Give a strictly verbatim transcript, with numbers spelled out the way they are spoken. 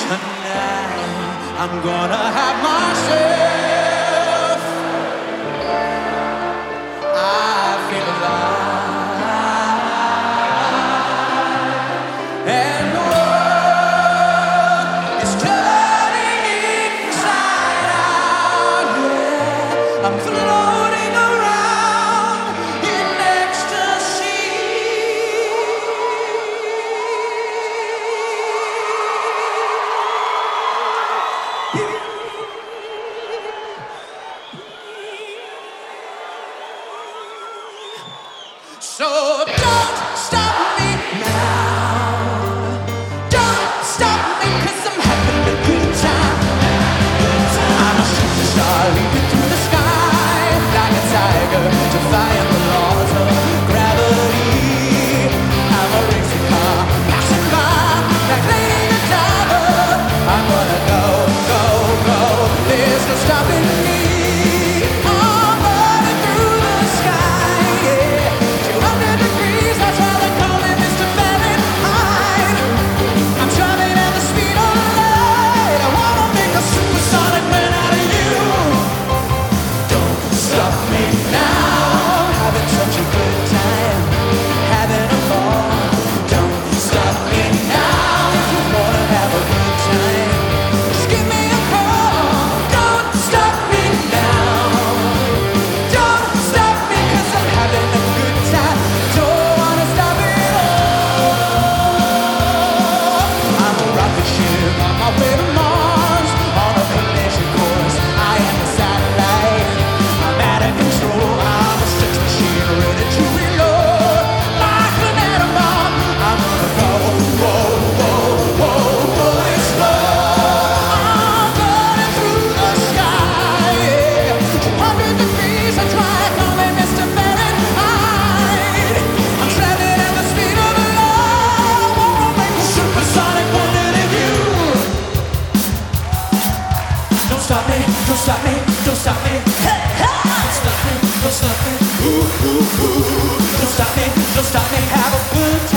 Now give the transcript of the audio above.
Tonight I'm gonna have myself. I feel alive, and the world is turning inside out. Yeah, I'm floating around in ecstasy. So don't stop me now. Don't stop me, 'cause I'm having a good time. I'm a shooting star leaping through the sky like a tiger, defying the laws of gravity. I'm a racing car passing by like Lady Godiva. I'm gonna go, go, go. There's no stopping me. I'm running through the sky, yeah. two hundred degrees, that's why they call me Mister Fahrenheit. I'm traveling at the speed of light. I wanna make a supersonic man out of you. Don't stop me now. Having such a good time, having a ball. Don't stop me now. If you wanna have a good time, just give me a call. Don't stop me now. Don't stop me, 'cause I'm having a good time. Don't wanna stop it all. I'm a rocket ship on my way to Mars, on a collision course. I am a satellite. I'm out of control. I'm a sex machine ready to reload. Like an atom bomb, I'm gonna go, whoa, whoa, whoa, whoa, explode. I'm running through the sky, yeah. two hundred degrees, that's why I call me Mister Fahrenheit. I'm traveling at the speed of light. I wanna make a supersonic one out of you. Don't stop me, don't stop me, don't stop me. Hey, hey! Don't stop me, don't stop me. Ooh, ooh, ooh. Don't stop me, don't stop me. Have a good time.